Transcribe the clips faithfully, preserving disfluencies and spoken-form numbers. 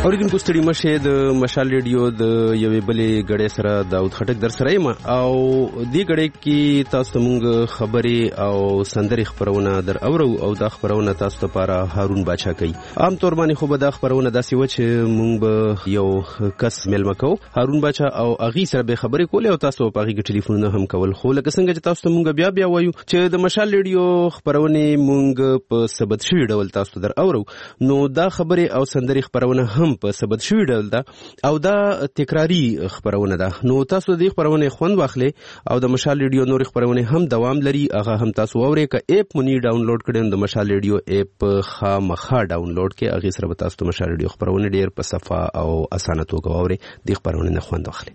اوریدونکو ستړي مشه د مشال ریډیو د یوې بلې غړې سره داود خټک در سره یم او دې غړې کې تاسو ته مونږ خبرې او سندري خبرونه در اورو او دا خبرونه تاسو ته لپاره هارون باچا کوي. عام طور باندې خو به دا خبرونه داسې و چې مونږ به یو کس ملما کو هارون باچا او اغي سره به خبرې کولې او تاسو په هغه ټلیفونونه هم کول. خو لکه څنګه چې تاسو ته مونږ بیا بیا وایو چې د مشال ریډیو خبرونه مونږ په ثبت شوی ډول تاسو در اورو، نو دا خبرې او سندري خبرونه هم په ثبت شوی ډول ده او دا تکراری خبرونه ده. نو تاسو د خبرونه خوند واخلئ او د مشال ریډیو نور خبرونه هم دوام لري، هغه هم تاسو اورئ. ک اپ مونږ ډاونلوډ کړئ د مشال ریډیو اپ خامخا ډاونلوډ کړئ، هغه سره به تاسو د مشال ریډیو خبرونه ډیر په صفه او اسانه توګه اورئ. د خبرونه خوند واخلئ.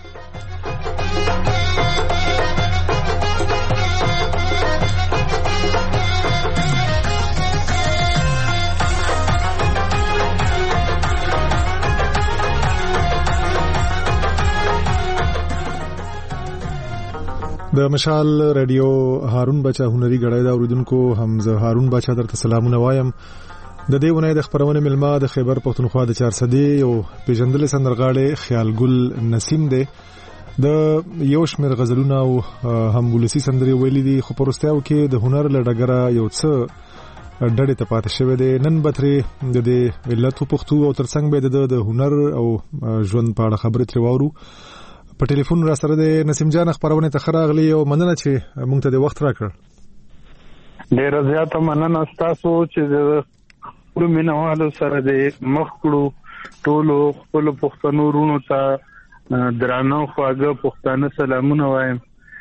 د مشال ریډیو هارون بچا هنري غړای دا اوریدونکو حمزه هارون بچا درته سلامونه وایم. د دې ونې د خبرونه ملما د خیبر پښتونخوا د چار صدې او پیژندل سندرغاړي خیال ګل نسیم دی. د یو شمیر غزلونه او هم ولسی سندري ویلي دي، خو پرستیاو کې د هنر لړګره یو څه ډډې ته پاتې شوی دی. نن بتري د دې علت پښتو او ترڅنګ به د هنر او ژوند په اړه خبرې تر واورو. په ټلیفون را سره د نسیم جان خبرونه ته خراغلی او مننه چې مونږ ته د وخت راکړ. ډیر زیاته مننه تاسو چې د خپل مینوالو سره د مخکړو ټولو خپل پښتنو رونو ته درانه خواږه پښتانه سلامونه وایم.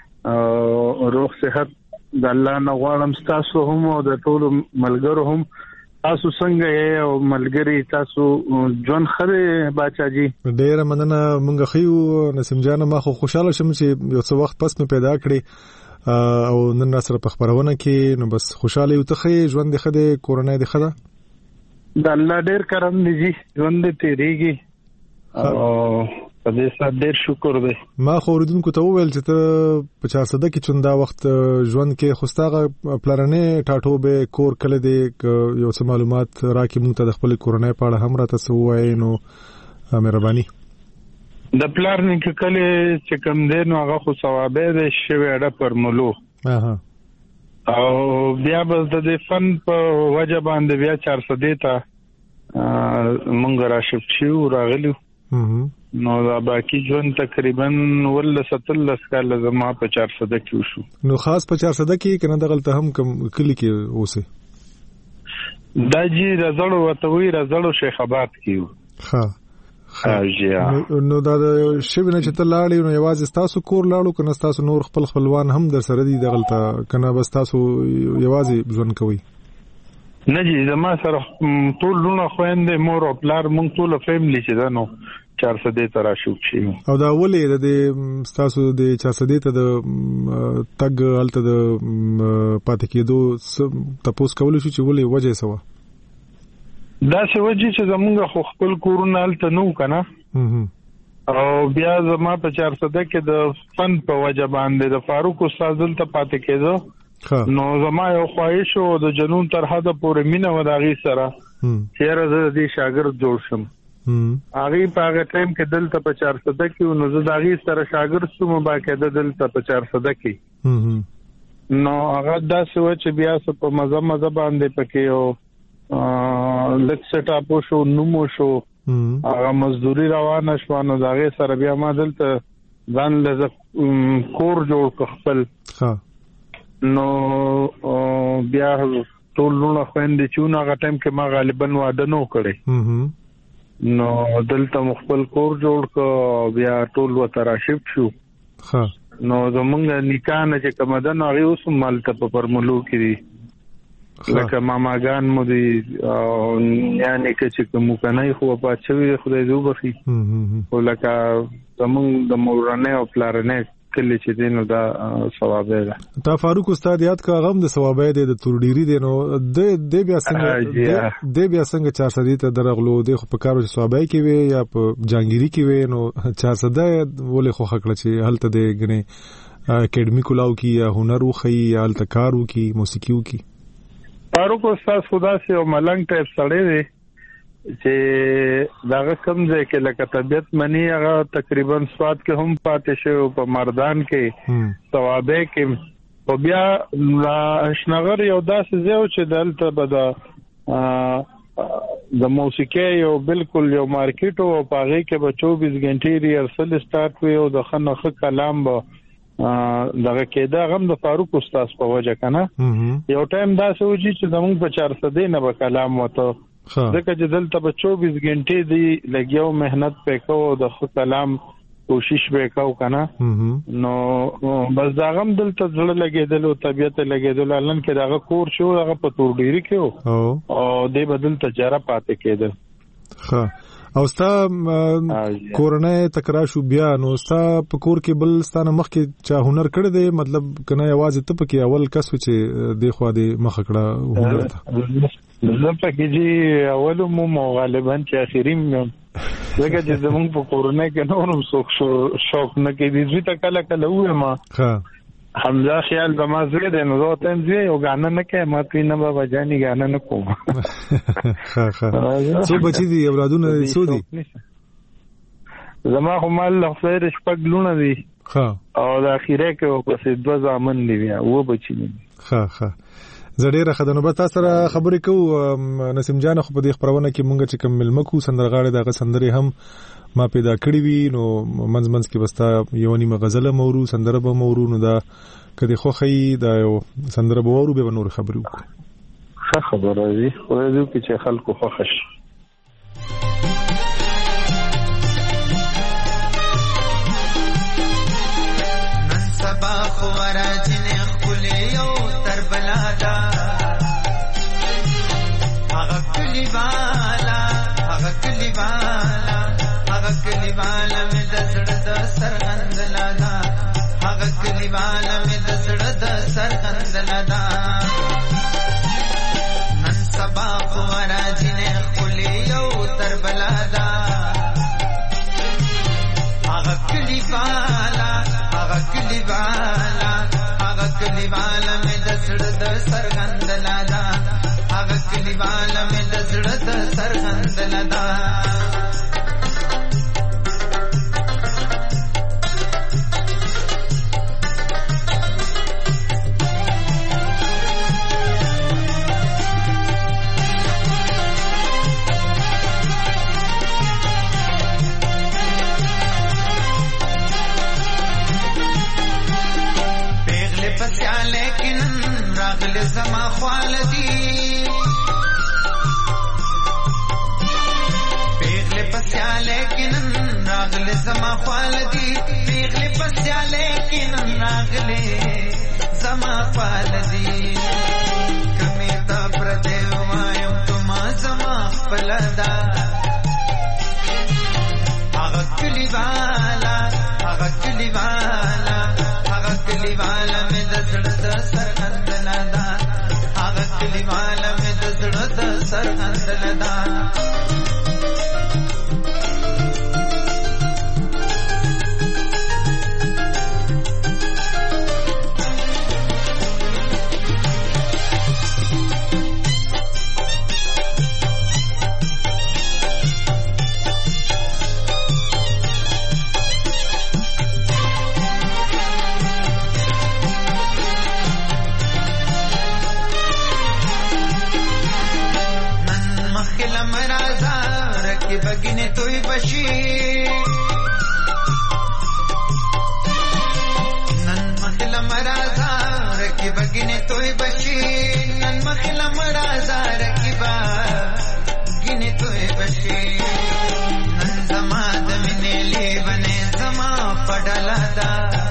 روغ صحت د الله نه غواړم تاسو هم او د ټولو ملګرو هم. تاسو څنګه یې او ملګری تاسو جون خره باچا جی؟ ډیر مننه. مونږ خيو نسیم جان، ما خو خوشاله شم چې یو څه وخت پس مې پیدا کړی او نن سره په خبرونه کې، نو بس خوشاله یو ته ژوند د خده کورونه د خده د الله ډیر کرم دی جی، ژوند دې تیریږي او په دې سره ډیر شکر دی. ما خو اوریدونکو ته وویل چې ته په چار صده کې چوندا وخت ژوند کې خوستاغه پلانې ټاټو به کور کله دی یو څه معلومات راکې مونږ ته د خپل کورنۍ په اړه هم راته سوای. نو مهرباني د پلان کې کله چې کوم دی نو هغه خو ثوابه دی شوی اړه پر ملو اها او بیا به د فن په وجه باندې بیا چار صده ته مونږ را شپ شو راغلو. نو دا باقی ژوند تقریبا ول ستلس کال زما په چار صده کې شو. نو خاص په چار صده کې کنه دغلته هم کم کلی کې اوسه دا جی رزړو وتوي رزړو شیخ آباد کې. ها ها نو دا شوی نه چې ته لاړې نو یوازې تاسو کور لاړو کنه تاسو نور خپل خپلوان هم در سره دي دغلته کنه بس تاسو یوازې ژوند کوي؟ نه جی زما سره ټول لونه خويندې مور او پلار مونږ ټول فیملی چې دا نو چار صدې ته راشو شي. او دا ولې د تاسو د چار صدې ته د تګ الته د پاتې کېدو تاسو کولای شو چې ولې وجه سوا؟ دا څه وجه چې زمونږ خو خپل کورونه الته نو کنه او بیا زما په چار صدې کې د فن په وجه باندې د فاروق استاد ته پاتې کېدو. نو زما یو خواهش او د جنون تر حد پورې مینه و د غي سره چیرې زه د شاګرد جوړ شم. هغه په هغه ټایم کې دلته په چار صده کې نو زه د غي سره شاګرد شوم باقاعده دلته په چار صده کې. نو هغه داسې و چې بیا څه په مزه مزه باندې پکې او لک سټ اپ شو نومو شو هغه مزدوري روانه شو. نو د غي سره بیا ما دلته ځان له کور جوړ خپل. ها نو بیا ټول لونه خويندې چې هغه ټایم کې ما غالبا واده نو کړی. نو دلته مخبل کور جوړ کو بیا ټول وته راشپ شو. ها نو زمونږ نکاح نه چې کوم ده نو هغه اوس مالته په پرملو کې دي لکه ماماګان مو دي یعنی چې کوم کنه خو په چوي خدای دې وبخي او لکه زمونږ د مورانه او پلارنه کلی چې دینو دا ثوابه ده. تا فاروق استاد یاد کا غم د ثوابه ده د تورډيري دي نو د د بیا څنګه د بیا څنګه چار صدې ته درغلو د خو په کارو چې ثوابه کې وي یا په جانګيري کې وي نو چار صدې ولې خو حق لچې هلته د غني اکیډمي کولاو کې یا هنر وخی یا التکارو کې موسیقيو کې. فاروق استاد خدا سي او ملنګ ټایپ سړی دی چې داغه کم ځای کې لکه طبيعت منی هغه تقریبا سواد کې هم پاتې شو په مردان کې ثوابه کې او بیا شنغر یو داسې ځای چې دلته بدا د موسیقي یو بالکل یو مارکیټ او پاغه کې به چوبیس غنټې ریهرسل سٹارټ وي او د خنخ کلام به دغه کېدا غم د فاروق استاد په وجه کنه یو ټایم داسې وږي چې زموږ په چار سو نه به کلام وته ځکه چې دلته به چوبیس غنټې دی لګیاو مهنت وکاو د خپل کلام کوشش وکاو کنه نو بس دا غم دلته ځړ لګیدل او طبيعت لګیدل لن کې داغه کور شو هغه په تور ډیری کې او د بدل تجاره پاتې کېدل ها او ستا کورونه تکرار شو بیا نو ستا په کور کې بل ستانه مخ کې چا هنر کړی دی مطلب کنه یوازې ته پکې اول کس چې د خو د مخ کړه هنر ته زه پکې چې اول مو غالبا چې اخریم لکه چې زمونږ په کورونه کې نورم څوک شوق نه کوي دې ته کله کله وې ما ها حمزه خیال به ما زړه د نو ته دې یو غاڼه نه کې ما پی نه بابا جاني غاڼه نه کوم ها ها څو بچی دي اولادونه څو دي زما هم الله خیر شپږ لونه دي ها او د اخیره کې په دوه ځامن دي بیا و بچی دي ها ها زړه خدانو به تاسو سره خبرې کوو نسیم جان خو په دې خبرونه کې مونږ چې کوم ملمکو سندرغاړي دغه سندري هم ما پیدا کړی وی نو منځ منځ کې بستا یو نیمه غزله مورو سندره به مورو نو دا کدي خو خی دا یو سندره به ورو به نور خبرې وکړو ښه خبره دی خو دې کې چې خلکو خو خوش نن سبا خو راځنه خپل یو تر بلادا هغه کلی والا هغه کلی والا کلی والا می د زړه د سرغند لادا هغه کلی والا می د زړه د سرغند لادا نن سبا خو راځنه خپل یو تر بلادا هغه کلی والا هغه کلی والا هغه کلی والا می د زړه د سرغند لادا هغه کلی والا می د زړه د سرغند لادا زما خالدی پیغله پسیا لیکن راغله زما خالدی پیغله پسیا لیکن راغله زما خالدی کمی تا پردیو مایو تما زما خپلدا هغه کلی والا هغه کلی والا هغه کلی والا مې د زړه د سرغند لادا هغه کلی والا مې د زړه د سرغند لادا بگنے توی بشی نن مخلا مرازا رکی بگنے توی بشی نن مخلا مرازا رکی بگنے توی بشی نن زما دمنے لی بنے زما پڑلا دا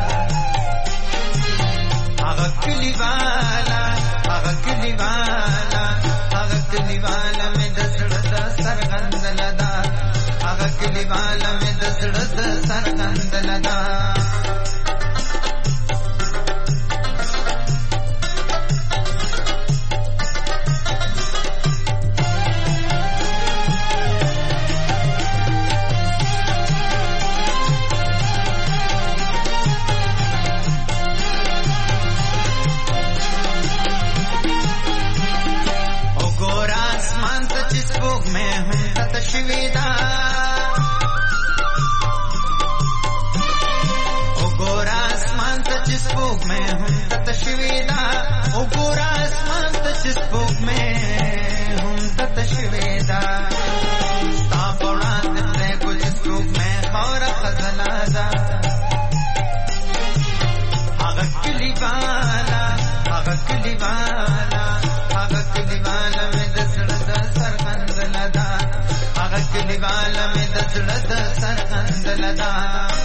آغا کلی والا آغا کلی والا آغا کلی والا میں دسڑتا سرغند لدا آغا کلی والا میں دسڑتا سرغند لدا او گورا آسمان تا چس بوگ میں ہوں में हम ततशवेदा ओ गोरा आसमान तच स्पोक में हम ततशवेदा तापड़ा दिले कुछ स्पोक में और खजनादा अगकली वाला अगकली वाला अगकली वाला में दसड़ सरकंद लदा अगकली वाला में दसड़ सरकंद लदा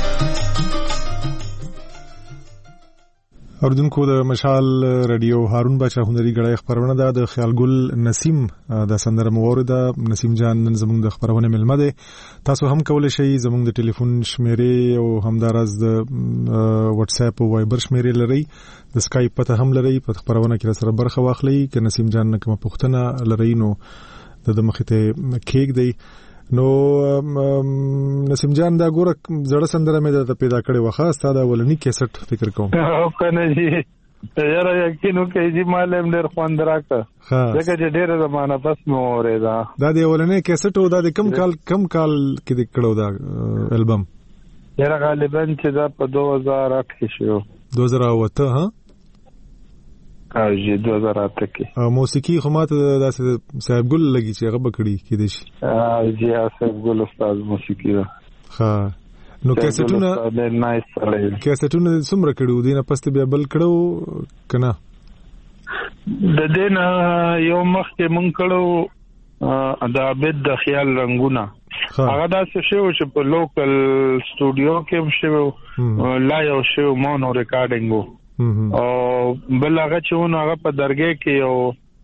اوردونکو د مشال رادیو هارون بچا هنري غړی خبرونه ده د خیالګل نسیم د سندره مورده نسیم جان نن زموږ د خبرونه ملمه ده تاسو هم کولای شئ زموږ د ټلیفون شمیرې او همدارس د واتس اپ او وایبر شمیرې لري د سکایپ پته هم لري په خبرونه کې سره برخه واخلئ ک نسیم جان کوم پښتنه لري نو د مخته کېک دی نو نسیم جان دا ګوره زړه سندره مې د پیدا کړې وخه ستاده ولني کیسټ فکر کوم او کنه جی یاره یقینو کې جی مالم ډېر خوند راکړه ځکه چې ډېر زمانہ پس مو اورېدا دا دی ولني کیسټ او دا کم کال کم کال کې د کړو دا البم یاره غالبا چې دا په دو هزار آٹھ کې شو دو هزار آٹھ ها او جی دو هزار آٹھ کې موسیقي خو ماته داسې صاحب ګل لګي چې هغه بکړي کې دي شي او جی صاحب ګل استاد موسیقي دا ها نو کیسټونه نایس سره کیسټونه څومره کړو دینه پسته بیا بل کړو کنه د دین یو مخ کې مونږ کړو د عبد د خیال رنگونه هغه دا څه شو چې په لوکل سټوډیو کې شو لا یو شو مونو ریکارډینګو او بل هغه چې ونه هغه په درګه کې یو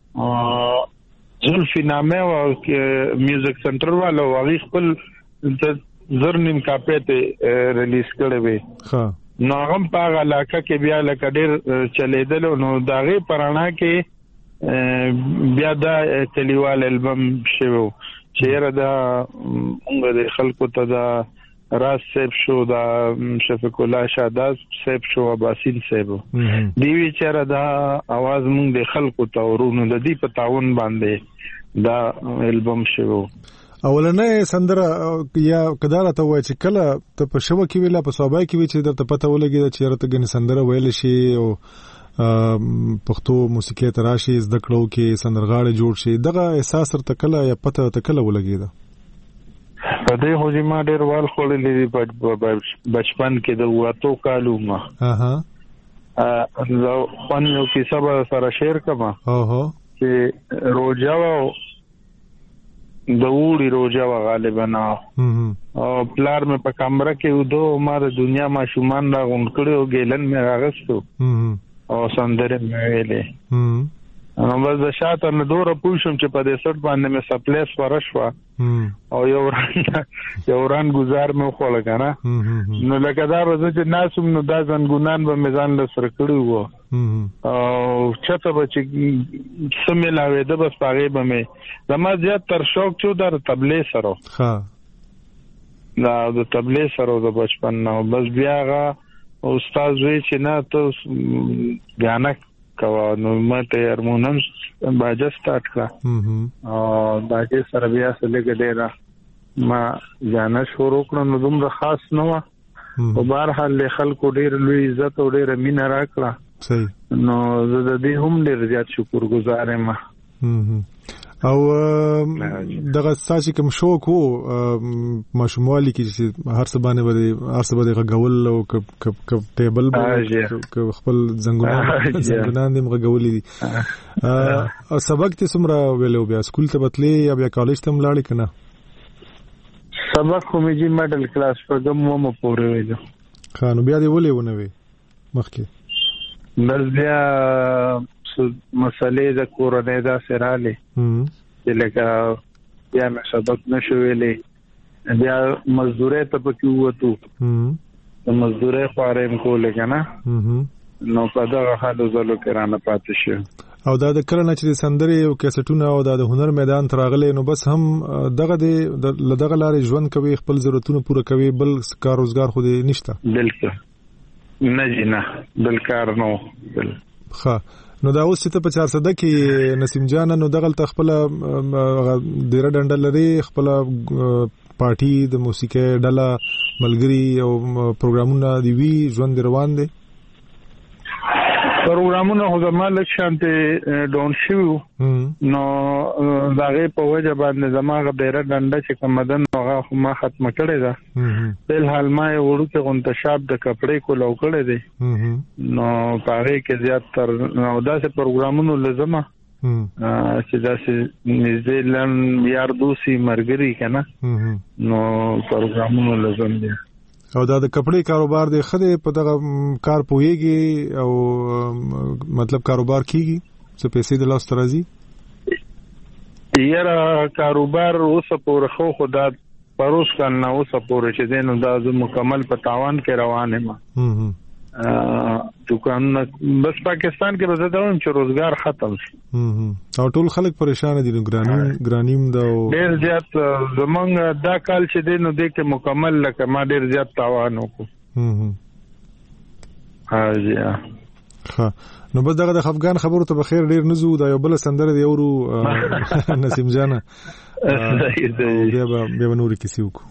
زلفی نامه او میوزیک سنټر والو هغه خپل زرنیم کاپه ته ریلیز کړی وی ها نو هغه په هغه علاقه کې بیا لکه ډیر چلیدل نو داغه پرانا کې بیا دا کلیوال البم شوو چیرې دا موږ د خلکو ته دا راز سیب شو دا شفیق الله شاداز سیب شو عباسین سیب دیوی چیرې دا आवाज موږ د خلکو ته ورونو د دې په تعاون باندې دا البم شوو اولنې سندره یا کدار ته وای چې کله ته په شوه کې ویلا په صوبای کې وی چې درته پته ولګي چې چیرته غن سندره ویل شي او پښتو موسیقي تراشي زده کړو کې سندرغاړي جوړ شي دغه احساس تر کله یا پته ته کله ولګي دا په دې هو چې ما ډېر وال خولې بچپن کې د واتو کالو ما اها ا نو خپل یو کیسه به سره شیر کما اوه چې روجا و د وړي روجا و غالبا او پلار مې په کمره کې ودو ما د دنیا ما شومان را غون کړو ګیلن مې راغستو او سندره مې ویلې نو بس د شاته نه دوره پوښم چې په دې سټ باندې مې سپلیس ورشوا او یو ران یو ران گزار مې خو لګا نو لکه دا ورځ چې ناسوم نو دا ځنګونان به میزان له سره کړو وو او چته به چې سملاوي د بس پاغه به مې زما زیات تر شوق چو در تبلې سره ها دا د تبلې سره د بچپن نو بس بیاغه استاد وی چې نه ته غانا کوا نو ماته هارمونیم باجه سٹارټ کړه او باجه سره بیا سره ګډه ما غانا شروع کړم نو دومره خاص نه و په بهر حال خلکو ډیر لوی عزت او ډیر مینه راکړه صحیح نو زه د دې هم ډیر زیات شکر گزار یم او دغه ساسي کوم شوق وو ماشوموالي کې چې هر څه باندې باندې هر څه باندې غول او ک ټیبل خپل زنګونان زنګونان دې مغولې دي او سبق ته سمرا ویلو بیا سکول ته بتلې یا بیا کالج ته ملاړې کنه سبق خو مې جی میډل کلاس په کوم مو پورې ویلو خانو بیا دې ولې ونه وي مخکې بس بیا مسئلې د کورنۍ دا سراله چې لکه بیا مې سبق نشو ویلې بیا مزدوري ته پکې وته د مزدوري خارم کوله کنه نو په دا حالو زلو کې رانه پاتې شو او دا د کله نه چې سندري او کیسټونه او د هنر میدان تراغله نو بس هم دغه د لدغه لارې ژوند کوي خپل ضرورتونه پوره کوي بل کار روزګار خو دې نشته بالکل نه جنا بل کار نو بل ښه نو دا اوس چې په چار صده کې نسیم جان نو دغه خپل ډیره ډنډل لري خپل پارټي د موسیقي ډله ملګری او پروګرامونه دی وی ژوند روان دي پروګرامونه خو زما لږ شانته ډاون شو نو داغه په وجه باندې زما غډیره ډنډه چې کومدن هغه خو ما ختم کړی دا بل حال ما وړو کې غونټشاب د کپړې کو لو کړی دی نو پاره کې زیات تر نو داسې پروګرامونو لزمه چې داسې نږدې لن یار دوسی مرګري کنه نو پروګرامونو لزم دي او دا د کپړې کاروبار دی خدای په دغه کار پويږي او مطلب کاروبار کیږي څه پیسې د لاس ترازی یاره کاروبار اوس پورې خو خدا پروس کنه اوس پورې چې دینو دا مکمل په تاوان کې روان یم دکان بس پاکستان کې به دا چې روزګار ختم شي او ټول خلک پریشان دي ګرانیم ګرانیم دا ډیر زیات زمونږ دا کال چې دینو د کې مکمل لکه ما ډیر زیات تاوان وکړو ها جی ها نو بس دغه د افغان خبرو ته بخیر ډیر نزو دا یو بل سندره دی اورو نسیم جانا بیا به نور کیسه وکړو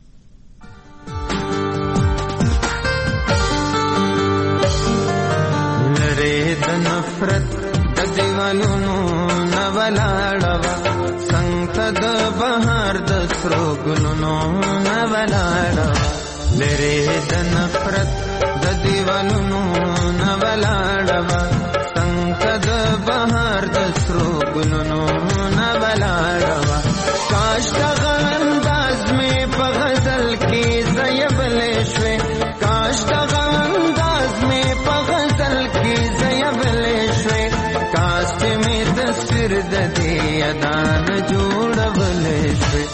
نفرت د دیوالونو نولاړوا څنګه د بهار د سرو ګلونو نولاړوا لره د نفرت د دیوالونو نولاړوا څنګه د بهار د سرو ګلونو نولاړوا کاش د انداز می په غزل کې زیبل شوي کاش د انداز می په غزل کې تصویر د دې ادان جوړول شي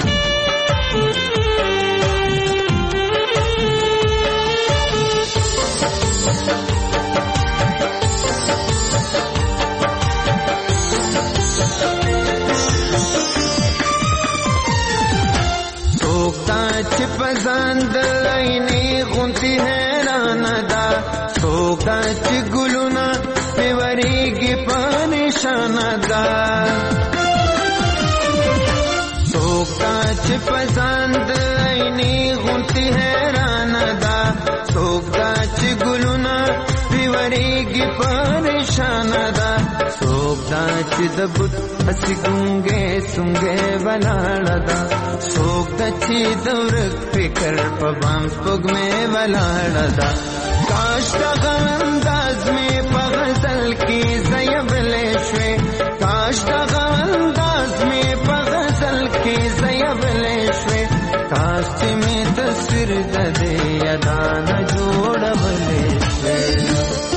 سوکتا چې پسند لینې غونتی حیران دا سوکتا چې ګلونا پیوریږي پریشان دا سوکتا چې پسند عیني غونتی حیران دا سوکتا چې ګلونا پیوریږي پریشان دا سوکتا چې د بت اسی ګونګې سونګې ولاړ دا سوکتا چې د ورک فکر په بام سپوږمې ولاړ دا کاش د انداز می په غزل کې زیبل شوي کاش د انداز می په غزل کې زیبل شوي کاش چې می تصویر د دې ادان جوړول شوي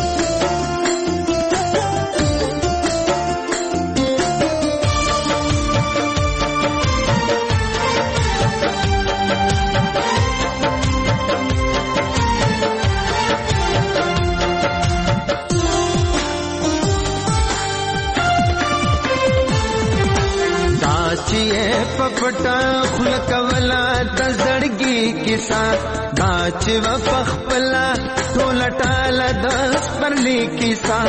پپټا خل کولا د زړګي کیسا داچ و پخپلا ټول ټاله د پرلی کیسا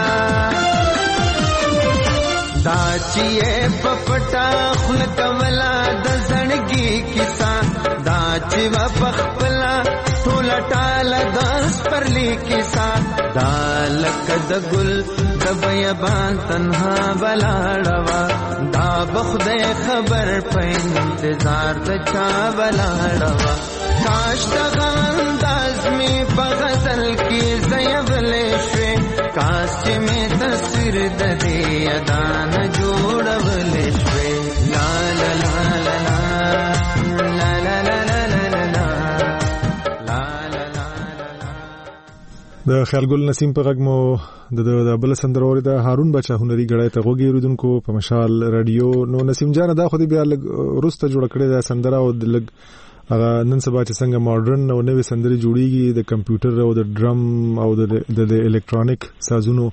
داچ پپټا خل کولا د زړګي کیسا داچ و پخپلا ټول ټاله د پرلی کیسا دالک د ګل د بیابان تنها بلاړوا دا بخده خبر په انتظار د چا بلاړوا کاش د انداز می په غزل کې زیبل شوي کاش چې می تصویر د دې ادان جوړول شوي لا لا لا لا لا لا لا د خیالګل نسیم په غږ مو د بل سندروري د هارون بچا هنري غړای ته غوږی رودونکو په مشال رادیو نو نسیم جان دا خو دې بیا لګ روسته جوړ کړی دا سندره او د لګ هغه نن سبا چې څنګه ماډرن او نوې سندري جوړیږي د کمپیوټر او د ډرم او د د الکترونیک سازونو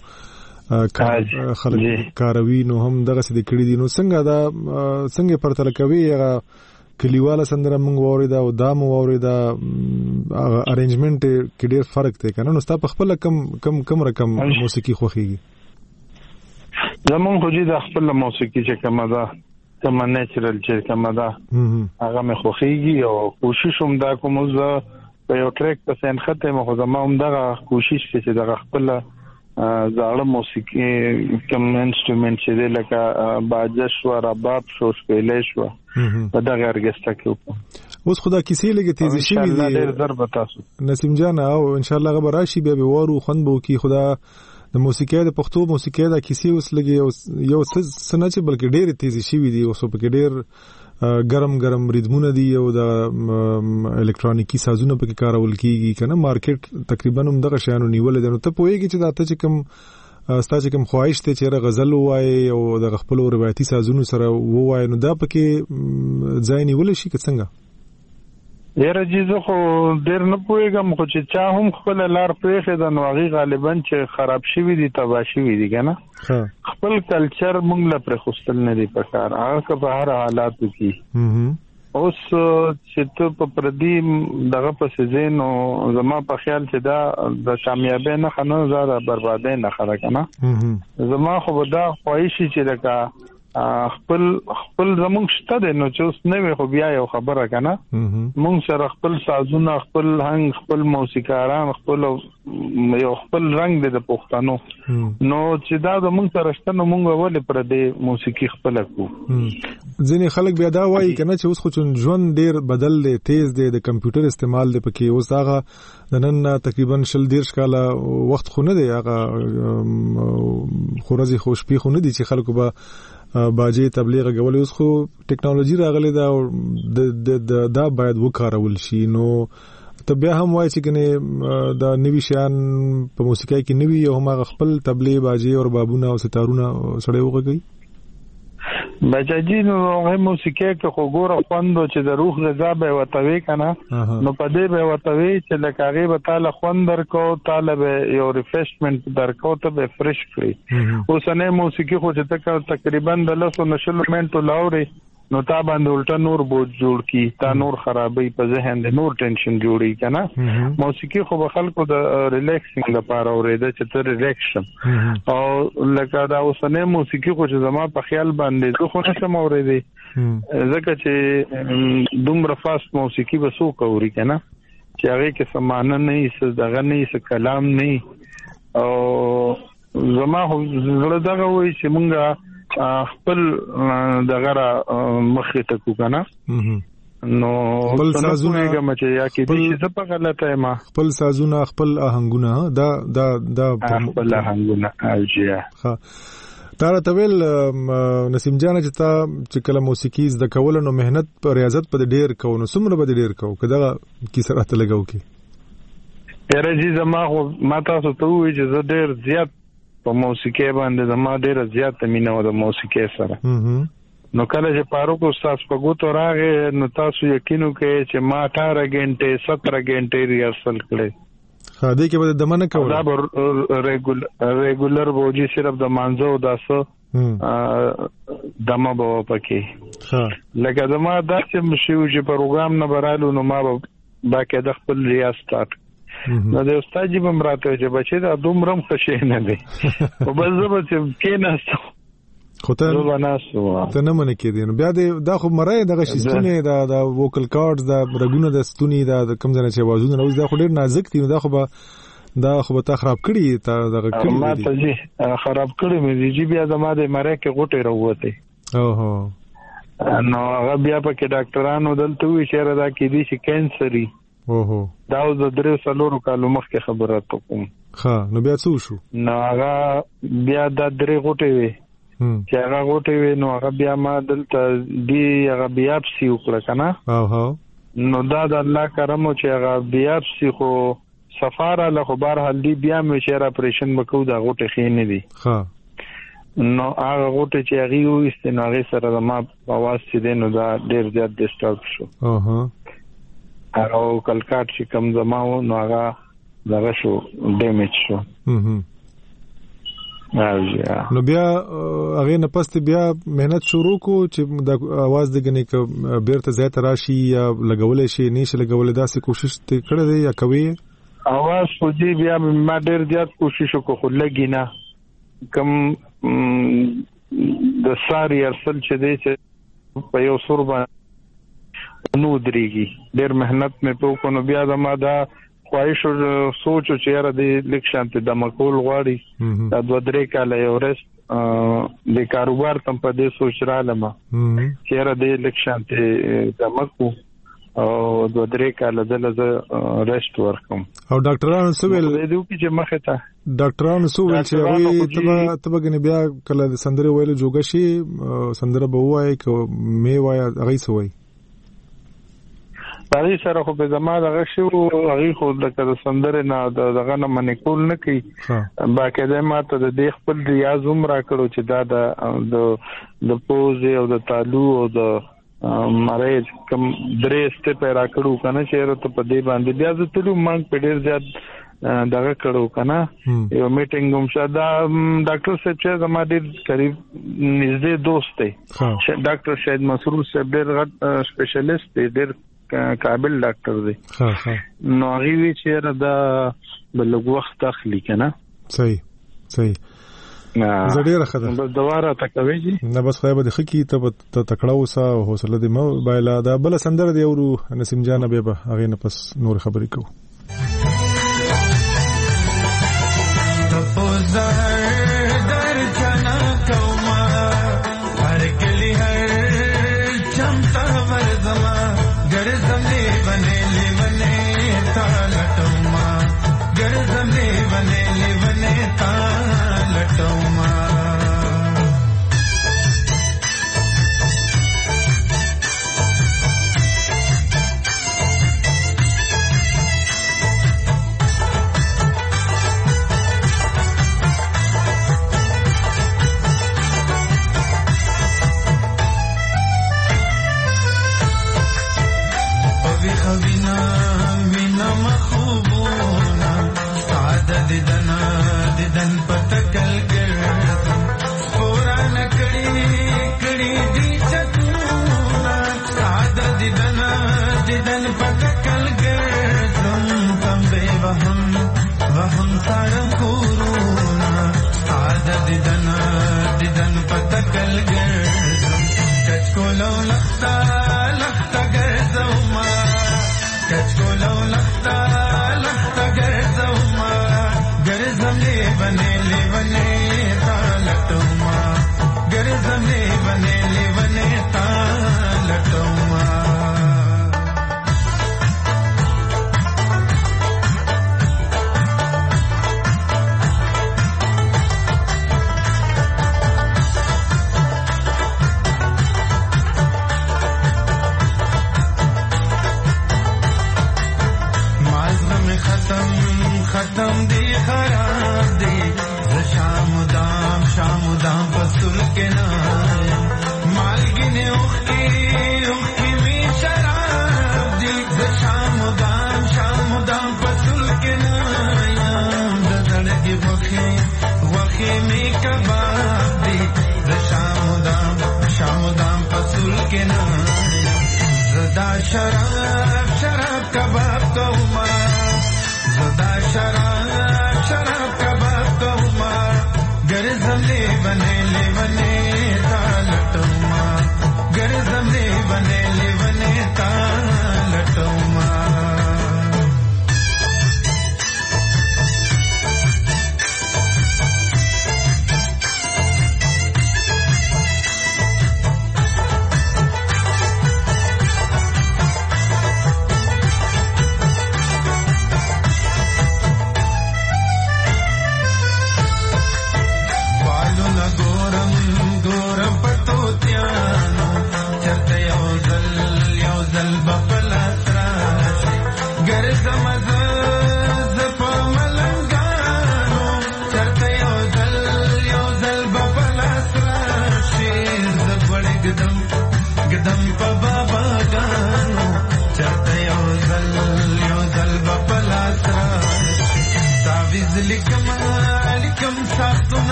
خلک کاروي نو هم دغه څه د کړی دي نو څنګه دا څنګه پرتل کوي هغه کلیواله سندره موږ ووري دا او دا مو ووري دا ارینجمنت کې ډېر فرق دی کنه نو تاسو خپل کم کم کم رقم موسیقي خوخيږي زمون خو دې د خپل موسیقي چې کومه ده کومه نیچرل چې کومه ده هغه مې خوخيږي او کوشش هم دا کوم زه په یو ټریک په سن خته مخ زما هم دا کوشش چې د خپل زاړه موسیقي کوم انسټرومنټ چې لکه باجه شو رباب شو شپېلې شو په دغه ارکسترا کې اوس خدا کیسې لګي تیزی شي دي ډېر ضرب تاسو نسیم جان او ان شاء الله غبر راشي بیا به وارو خوند بو کی خدا د موسیقي د پښتو موسیقي د کیسې اوس لګي یو سنه چې بلکې ډېر تیزی شي دي اوس په کې ډېر ګرم ګرم ریدمونه دي او د الکترونیکی سازونه په کې کارول کیږي کنه مارکیټ تقریبا هم دغه شانو نیول دي نو ته پوهیږي چې دا ته چې کوم ستاسو کوم خواهش ته چې غزل وای او د خپل روایتي سازونو سره وای نو دا پکې ځای نیول شي که څنګه یاره جی زه خو ډېر نه پوهېږم خو چې چا هم خپل لار پرېښې ده نو هغې غالبا چې خراب شوي دي تباه شوي دي که نه خپل کلچر موږ له پرېښوستل نه دي په کار هغه که په هر حالاتو کې اوس چې ته په پردي دغه پسې ځې نو زما په خیال چې دا د کامیابۍ نښه نه دا د بربادۍ نښه ده که نه زما خو به دا خواهشي چې لکه خپل خپل زمونږ شته دی نو چې اوس نوې خو بیا یو خبره که نه مونږ سره خپل سازونه خپل هنګ خپل موسیقاران خپل یو خپل رنګ دی د پښتنو نو چې دا زمونږ سره شته نو مونږ ولې پردې موسیقي خپله کړو ځینې خلک بیا دا وایي که نه چې اوس خو چون ژوند ډېر بدل دی تیز دی د کمپیوټر استعمال دی پکې اوس هغه د نن تقریبا شل دېرش کاله وخت خو نه دی هغه خو ورځې خو شپې خو نه دي چې خلکو به باجی تبلیغ غوړل اوس خو ټیکنالوژي راغلي دا د دا باید وکارول شي نو ته بیا هم وایي چې کنه دا نوی شیان په موسیقۍ کې نوی او هم خپل تبلیغ باجی او بابونه او ستارونه سړی وغږي بچاجي نو هغه موسیقي کې خو ګوره خوندو چې د روح غذا به وتوي کنه نو په دې به وتوي چې لکه هغه به تعالی خوند درکو طالب یو ریفریشمنت درکو ته به فرش کړی اوسنه موسیقي خو چې تقریبا د لسو نشل منټو لاوري نو تا باندې الټا نور بوج جوړ کی تا نور خرابې په ذهن د نور ټینشن جوړی کنه موسیقي خو به خلکو د ریلیکسینګ لپاره اورېده چې ته ریلیکس او لکه دا اوسنه موسیقي خو چې زما په خیال باندې زه خو نشم اورېدې ځکه چې دومره فاست موسیقي به څوک اوري کنه چې هغه کې سمانه نه هیڅ دغه نه هیڅ کلام نه او زما خو زړه دغه وایي چې مونږه خپل دغه مخې ته کو کنه نو خپل سازونه کوم چې یا کې دي چې په غلطه ما خپل سازونه خپل آهنګونه دا دا دا خپل آهنګونه اوجیا ها دا راول نسیم جان چې تا چې کله موسیقي زده کول نو مهنت پر ریاضت په ډیر کو نو څومره به ډیر کو کدا کی سره ته لګاو کی یاره جی زما خو ما تاسو ته وی چې زه ډیر زیات په موسیقي باندې زما ډیره زیاته مینه و د موسیقي سره نو کله چې فاروق استاد په ګوتو راغی نو تاسو یقینو کې چې ما اठारह غنټه سترہ غنټه ریهرسل کړې ها دې کې به د مننه کول دا ریګولر ریګولر بوجي صرف د مانزو داسو دمه به پکې ها لکه زما داسې مشیو چې پروګرام نه برالو نو ما باکه د خپل ریاض سٹارټ نو د استاد جی بم راته چې بچی دا دومره خوشی نه دی او بس زه به کې نه خو ته ته نه منې کېدې نو بیا دا خو مرای دغه شستونه دا د ووکل کارډز دا رګونه د ستونی دا کم ځنه چې आवाजونه نو دا خو ډېر نازک دي نو دا خو به دا خو به تا خراب کړی تا دغه کړی ما ته جی خراب کړی مې جی بیا زما د مرای کې غوټه راوته اوهو نو هغه بیا په کې ډاکټرانو دلته وی چې را دا کې دي چې کینسري اوهو دا د درې سلورو کالو مخکې خبره کوم ها نو بیا څه شو نو هغه بیا د درې غوټې وي چې هغه غوټې وي نو هغه بیا ما دلته دی هغه بیاپسي وکړه کنه اوهو نو دا د الله کرم چې هغه بیاپسي خو سفاره له خبر حل دی بیا مې شهر اپریشن وکړو دا غوټې خې نه دي ها نو هغه غوټې چې هغه یو استناغه سره ما اواز چې دینو دا ډیر زیات ډیسټرب شو اوهو او کلکات چې کم زماو نو هغه دغه شو ډیمیج شو نو بیا هغه نه پست بیا مهنت شروع کو چې د आवाज دګنې ک بیرته زیات راشي یا لګولې شي نشه لګولې داسې کوشش ته کړې دی یا کوي आवाज خو دې بیا ما ډېر زیات کوشش وکړ خو لګی نه کم د ساری ارسل چې دې چې په یو سور باندې نو درېږي ډېر مهنت مې په کو نو بیا زما دا خواهش او سوچ چې یاره د لیکشن ته د مکول غواړي د دوه درې کاله یو رست د کاروبار تم په دې سوچ را لمه چې یاره د لیکشن ته د مکو او دوه درې کاله د لزه رست ورکم. او ډاکټرانو سویل دې دوی چې مخه ته ډاکټرانو سویل چې وي تبه تبه غنی بیا کله د سندره ویلو جوګه شي سندره به وای ک می وای هغه سوی پای سره خو به زما دغه شو هغه خو د سندره نه دغه نه منکول نه کی باقاعده ماته د دې خپل ریاض هم را کړو چې دا د د پوز او د تالو او د مریض کم درې سټپ را کړو کنه چې ته په دې باندې بیا د تلو مانګ په ډیر زیات دغه کړو کنه یو میټینګ هم شاده ډاکټر صاحب چې زما ډیر قریب نږدې دوست دی ډاکټر شاهد مسرور صاحب ډیر غټ سپیشلیست دی ډیر قابل ډاکټر دی نو هغه وی چې دا بلګ وخت اخلي کنه صحیح صحیح زړه راخده بس دواره تکوي نه بس خو به د خکی ته تکړه وسه او حوصله دې مو بایلا دا بل سندره دی ورو نسیم جان به به هغه نه پس نور خبرې کو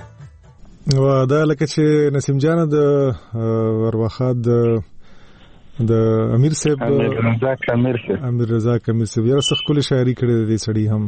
دا لکه چې نسیم جان د ورواخه د د امیر صاحب امیر رضا کامل صاحب امیر رضا کامل صاحب یو څه خپل شاعري کړې دي سړی هم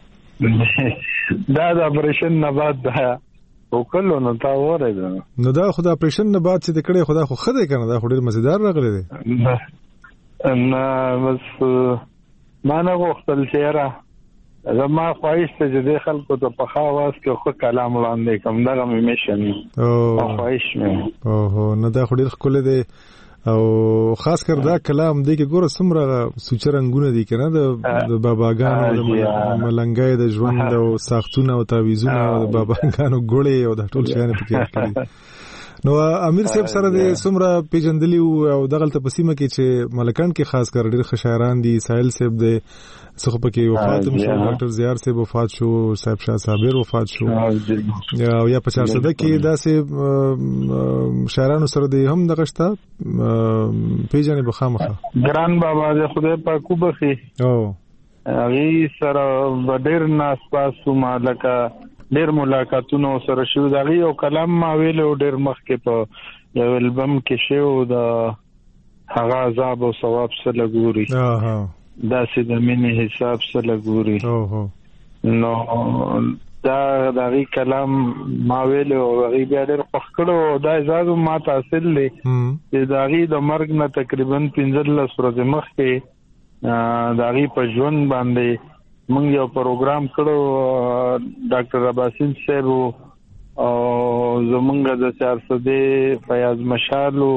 دا د اپریشن نه بعد دا وکړو نو تا وره ده نو دا خو د اپریشن نه بعد چې د کړې خدا خو خدای کنه دا خو ډیر مزیدار راغلی دی نه بس ما نه غوښتل چې را زما خواهش ته چې د خلکو ته په خواص کې خو کلام وړاندې کوم دغه مې میشن او خواهش مې او نو دا خو ډیر ښکلی دی او خاص کر دا کلام دی کې ګوره څومره سوچ رنگونه دي کنه د باباګانو د ملنګای د ژوند او ساختونه او تعویذونه او د باباګانو ګوړې او د ټول شیانه پکې کړی نو امیر صاحب سره د څومره پیجندلی او دغه تپسیمه کې چې ملکان کې خاص کر ډیر خشایران دي ساحل صاحب د څخه پکې وفات شو ډاکټر زیار صاحب وفات شو صاحب شاه صابر وفات شو او یا په چارسده کې داسې شاعرانو سره د هم دغه شته پیجنې بخامخه ګران بابا د خدای پاک وبخي او هغه سره ډیر ناس پاسو مالکا ډیر ملاقاتونه سره شو دا غي او کلام ما ویلو ډیر مخکې په یو البم کې شو دا هغه عذاب او ثواب سره ګوري ها دا سې د مینې حساب سره ګوري او نو دا دا غي کلام ما ویلو غي بیا ډیر پخکړو دا اجازه ما تحصیل لې چې دا غي د مرګ نه تقریبا پنځه ورځې مخکې دا غي په ژوند باندې موږ یو پروګرام کړو ډاکټر عباسین صاحب او زمونږ د چارسده فیاض مشالو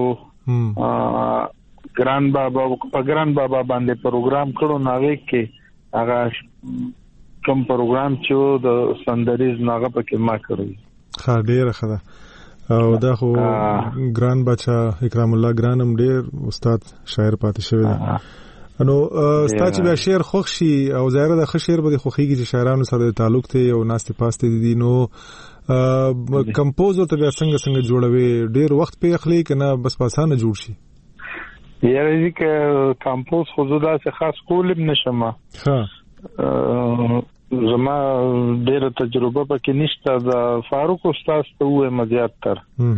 ګران بابا په ګران بابا باندې پروګرام کړو ناغه کې هغه کوم پروګرام چې د سندریز ناغه پکې ما کړی ښه ډیر ښه او دا خو ګران بچا اکرام الله ګرانم ډیر استاد شاعر پاتې شوی دی نو ستا چې بیا شعر خوښ شي او ظاهره د ښه شعر به خوښیږي چې شاعرانو سره تعلق ته او ناستې پاستې دي نو کمپوزر ته بیا څنګه څنګه جوړوي ډیر وخت په اخلي کنه بس پاسانه جوړ شي یاره چې کمپوز خو زدا څه خاص کولم نشم ها زما ډیره تجربه پکې نشته د فاروق استاد ته وې مزيات تر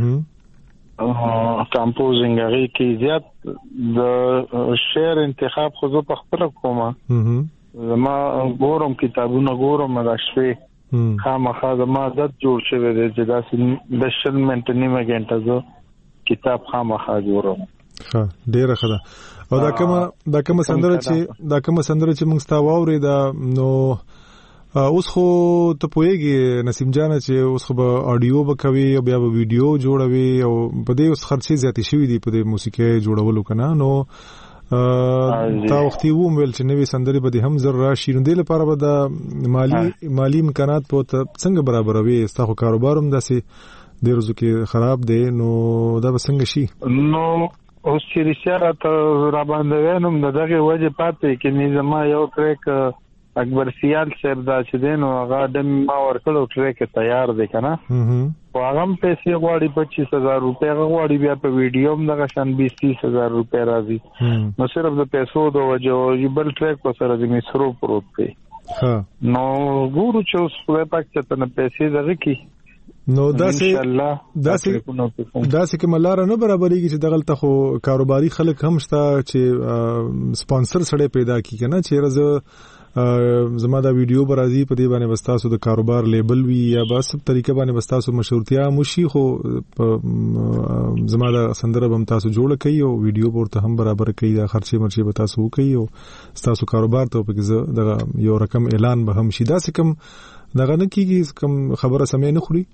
کمپوزینګ هغه کې زیات د شعر انتخاب خو زه په خپل کومه زما ګورم کتابونه ګورم راښوي خامخا زما عادت جوړ شوی دی چې دا د شل منټ نیمه غنټه زه کتاب خامخا جوړم ها ډیره ښه ده او دا کومه دا کومه سندره چې دا کومه سندره چې موږ ستا واوري دا نو اوس خو ته پوهیږي نسیم جان چې اوس خو به اډیو به کوي او بیا به ویډیو جوړوي او په دې اوس خرچې زیاتې شوې دي په دې موسیقي جوړولو کنه نو تا وختي ووم ویل چې نوې سندرې به هم زر راشي نو دې لپاره به د مالی مالی امکانات په څنګه برابروي ستاسو کاروبار هم داسې د روزو کې خراب دی نو دا به څنګه شي نو اوس چې رښتیا ته را باندې وینم دغه وجه پاتې کې نظام یو ټریک اکبر سیال صاحب دا چې دینو هغه د ما ورکړو ټریک تیار دی کنه او هغه پیسې غواړي پچیس هزار روپے غواړي بیا په ویډیو هم دغه شان بیس تیس هزار روپے راځي نو صرف د پیسو د وجه یو بل ټریک په سره د میسرو پروت دی نو ګورو چې اوس په پاک چې تنه پیسې دغه کی نو داسې داسې داسې کوم لار نه برابرېږي چې دغه ته خو کاروباري خلک هم شته چې سپانسر سره پیدا کی کنه چې راځه زما دا ویډیو برازي په دې باندې وستاسو د کاروبار لیبل وی یا بس په طریقه باندې وستاسو مشورتیا مشي خو زما دا سندره بم تاسو جوړ کړئ او ویډیو ورته هم برابر کړئ دا خرچې مرچې به تاسو وکړئ او تاسو کاروبار ته په دغه یو رقم اعلان به هم شي دا څه کوم دغه نه کیږي کوم خبره سمې نه خوري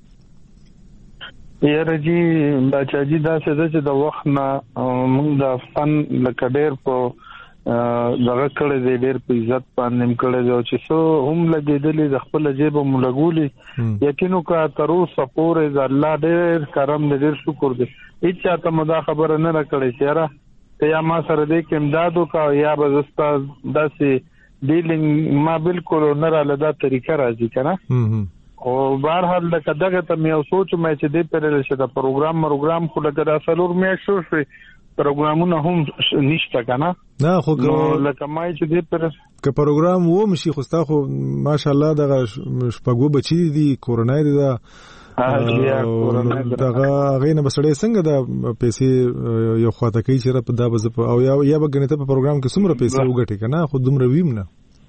یاره جی بچا جی دا څه چې د وخت نه موږ د فن لکه ډېر په دغه کړه دې ډېر په عزت باندې کړه چې څو هم لګېدلې د خپل جیب مولګولې یقینو کا تر اوسه پورې د الله ډېر کرم دې شکر دې هیڅ ته مدا خبره نه راکړې چې را ته یا ما سره دې کې امدادو کا یا بزستا داسې ډیلینګ ما بالکل نه را لدا طریقه راځي کنه او بهر حال لکه دغه ته مې سوچ مې چې دې پرې شه دا پروګرام پروګرام خو لکه دا سلور مې شو شي پروګرامونه هم نشته کنه نه خو لکه مې چې دې پر ک پروګرام و مشي خو ستا خو ماشاءالله دغه شپږو بچی دي کورونای دي دا دغه غینه بسړې څنګه د پیسې یو خواته کوي چې رپ دا بز او یا یا بګنیته په پروګرام کې څومره پیسې وګټي کنه خو دومره ویم نه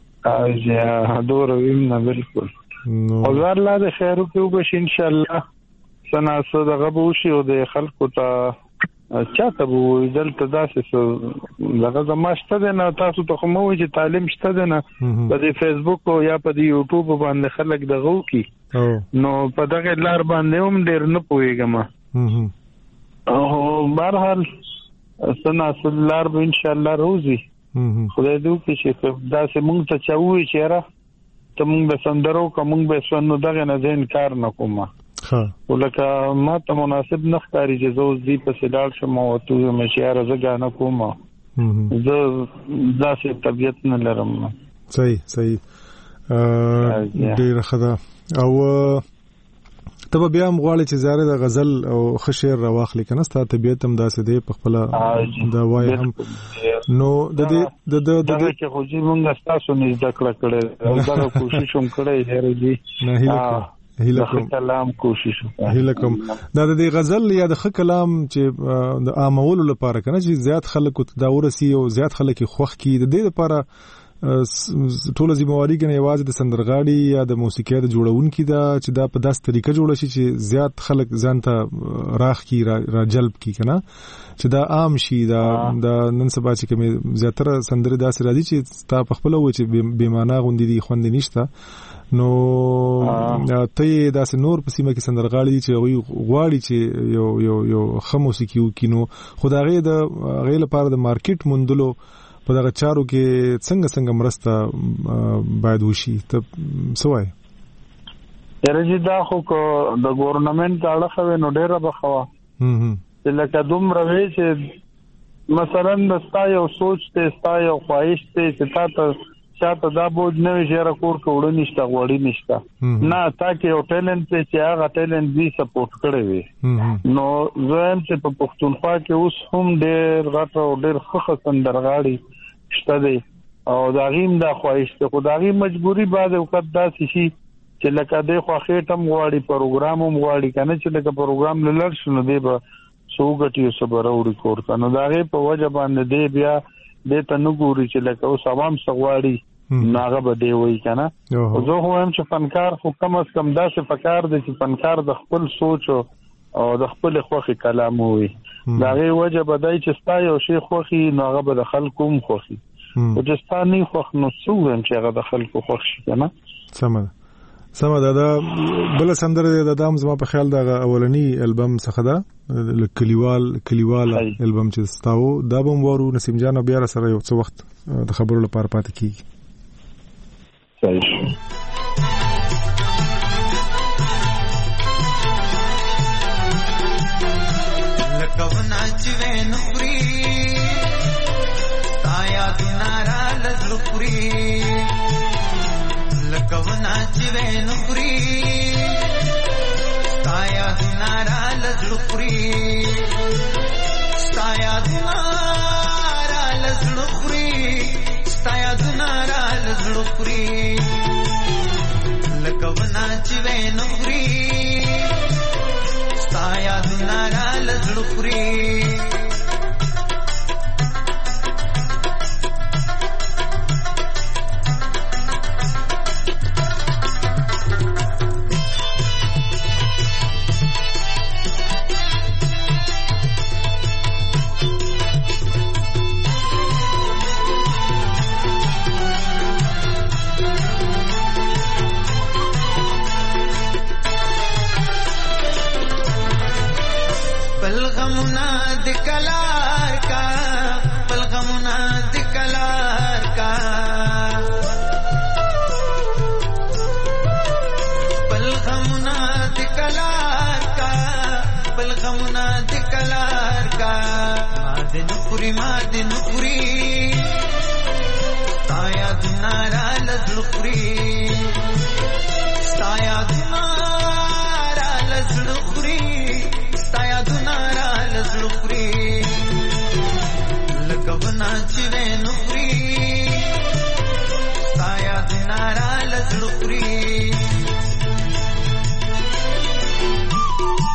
اجه دور ویم نه بالکل او زار الله د خیر او وبش ان شاء الله سنا سو دغه بو شي او د خلکو ته چاته وو دلته داسې لږه زماشته نه تاسو ته کوم وی چې تعلیم شته نه په دې فیسبوک او یا په دې یوټیوب باندې خلک دغه کی نو په دغه لار باندې هم ډیر نه پويګم او بهرحال سنا سلار به ان شاء الله روزي خدای دې وکړي چې داسې مونږ ته چاوي چې را ته مونږ به سندرو کوم به سنو دغه نه ځین کار نه کومه ها ولکه ما ته مناسب نه ښکاری چې زوز دی په سلال شم او ته مې شعر زګانه کوم زه داسې طبيعت نه لرم صحیح صحیح ډیر خدا او ته بیا هم غواړي چې زاره د غزل او خشیر راواخلي کنه ستاسو طبيعت هم داسې دی په خپل دا وای هم نو د دې د د د چې خو چې موږ تاسو نه ذکر کړل او دا کوشش هم کړی دی نه هیله هیله کوم کلام کوشش هیله کوم دا د غزل یا د خ کلام چې د عامولو لپاره کنه چې زیات خلک دا ورسي او زیات خلک خوخ کی د دې لپاره ټول ذمہواری کنه یوازې د سندرغاړي یا د موسیقي د جوړونکو دا چې دا په داس طریقه جوړ شي چې زیات خلک ځانته راخ کی را جلب کی کنه چې دا عام شي دا د نن سبا چې کوم زیاتره سندره داس راځي چې تا په خپل و چې بے معنا غوندي دي خوند نشته نو ته داس نور په سیمه کې سندرغاړي چې وي غواړي چې یو یو یو خموسیقي کینو خدای د غیر لپاره د مارکیټ مندلو په دغه چارو کې څنګه څنګه مرسته باید وشي ته سوای درجه دا خو د ګورنمنت اړه خو نو ډیره بخوا چې لکه دومره وی چې مثلا د ستایو سوچ ته ستایو خواهش ته چې تاسو چاته دا بوج نه وي چې را کور کوړ نشته غوړی نشته نه تاکي یو ټیلنټ چې هغه ټیلنټ دې سپورټ کړی وي نو زم چې په پښتونخوا کې اوس هم ډېر غټ او ډېر ښه سندرغاړي شته دي او دا غیم دا خواهش ته خدای مجبوری بعد وخت داسې شي چې لکه د خوخېټم غواړي پروګرام هم غواړي کنه چې لکه پروګرام لړ شنو دی به سوګټیو صبر او ریکورډ کنه دا غي په وجه باندې دی بیا د تنګوري چې لکه اوس عوام سغواړي ناغه به دی وای کنه زه هم چې فنکار خو کم از کم داسې فکر دي چې فنکار د خپل سوچ او د خپل خوخي کلام وي دا غي وجه بدای چې ستا یو شی خوخي ناغه به د خلکو هم خوخي او چې ستا نه خوخ نو څو هم چې هغه د خلکو خوښ شي کنه سمه سمه دا دا بل سندره د دام زما په خیال دا اولنی البم څخه دا کلیوال کلیوال البم چې ستاو دا بم ورو نسیم جان بیا سره یو څو وخت د خبرو لپاره پاتې کیږي صحیح لکونا چې وینوري تایا دینارا لزلپوري لکونا چې وینوري تایا دینارا لزلپوري تایا دینارا لزلپوري تایا دینارا لزلپوري لکونا چې وینوري تایا دینارا لزلپوري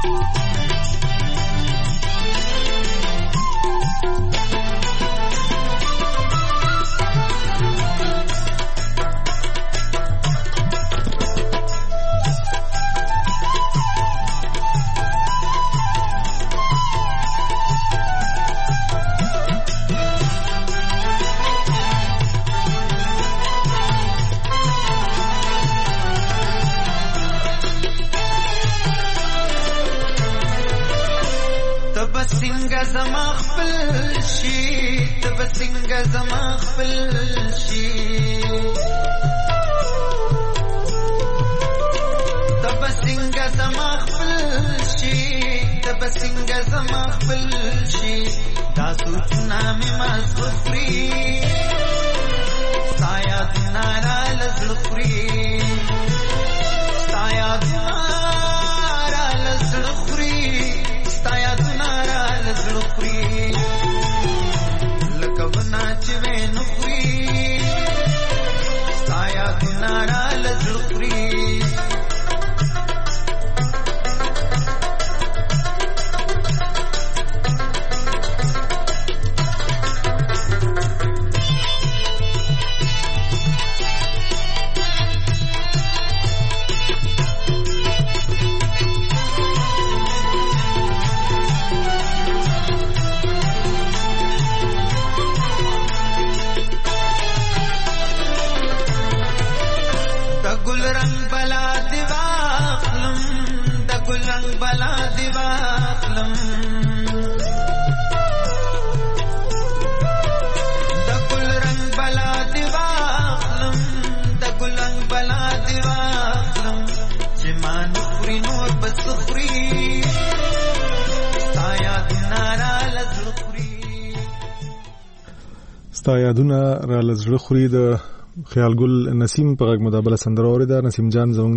ستا یادونه را لزړه خوري د خیال ګل نسیم په غږ مدابله سندره اورېده. نسیم جان زموږ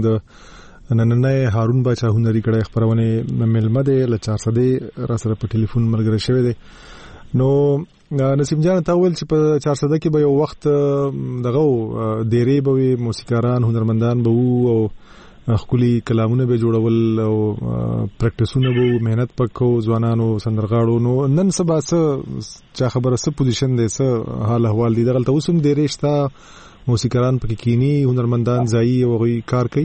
د نننۍ هارون باچا هنري کړی خپرونې مېلمه دی، له چارسدې را سره په ټلیفون ملګری شوی دی. نو نسیم جان ته ویل چې په چارسده کې به یو وخت دغه ډېرې به وي، موسیقاران هنرمندان به وو او خولي کلامونه به جوړول او پریکټیسونه به مهنت پکو ځوانانو سندرغاړو. نو نن سبا څه چا خبره څه پوزیشن دی، څه حال احوال دی؟ دغلته اوس هم ډېرې شته موسیقاران پکې کینی، هنرمندان ځایي او هغوی کار کوي.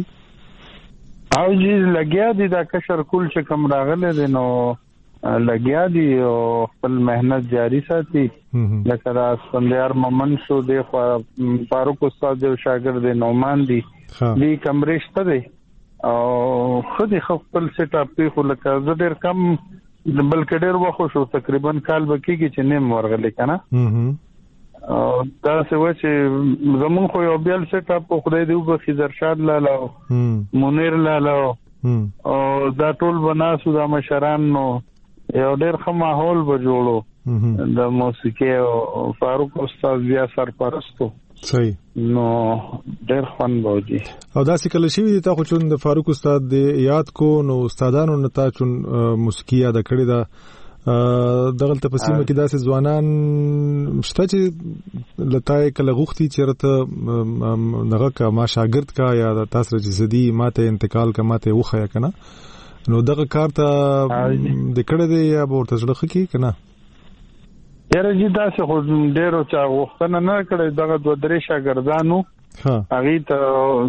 او جی لګیا دي دا کشر کول چې کوم راغلی دی نو لګیا دي او خپل مهنت جاری ساتي. لکه دا اسفندیار مومن شو دی، فاروق استاد دی، شاګرد دی نومان دی، دی کمرشته دی او خودي خپل سیټ اپ خو لکه زه ډېر کم بلکې ډېر وخت شو تقریبا کال بکیږي چې نیم ورغلی کنه. او دا څه و چې زمون خو یو بیل سیټ اپ خدای دی وبخي زرشاد لاله منیر لاله او دا ټول بناسو د مشران نو یو ډېر ښه ماحول به جوړو د موسیقي او فاروق استاد بیا سرپرستو صحیح نو ډېر خوان بوجي. او دا څه کله شوی تا خو چون د فاروق استاد د یاد کو نو استادانو نه تا چون موسیقي یاد کړی دا دغلته په سیمه کې داسې ځوانان شته چې لته کله غوښتي چې رته دغه کا ما شاګرد کا یا تاسو چې زدي ماته انتقال کا ماته وخیا کنه نو دغه کار ته د کړه دی یا ورته ځړخ کی کنه. یاره جی داسې خو ډېرو چا غوښتنه نه کړې، دغه دوه درې شاګردانو هغې ته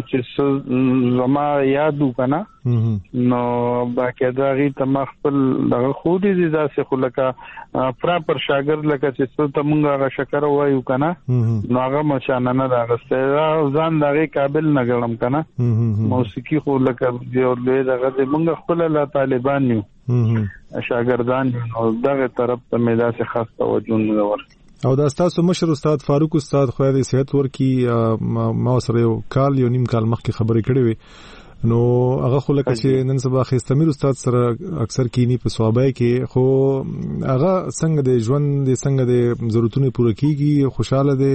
چې زما یاد و که نه نو باقاعده هغې ته ما خپل دغه ښودي دي داسې خو لکه پراپر شاګرد لکه چې څه ته مونږ هغه شکر ووایو که نه نو هغه مچانه نه ده اخیستی، ځان د هغې قابل نه ګڼم که نه. موسیقي خو لکه یو لوی دغه دی، مونږ خپله لا طالبان یو شاګردان نو دغه طرف ته مې داسې خاص توجه نه ورکړي. او دا ستاسو مشر استاد فاروق استاد خو دې صحت ورکی ما سره یو کال یو نیم کال مخکې خبرې کړې وي نو هغه خو لکه چې نن سبا خستمیر استاد سره اکثر کینی په صوابای کې خو هغه څنګه د ژوند د څنګه د ضرورتونو پوره کیږي، خوشاله دي،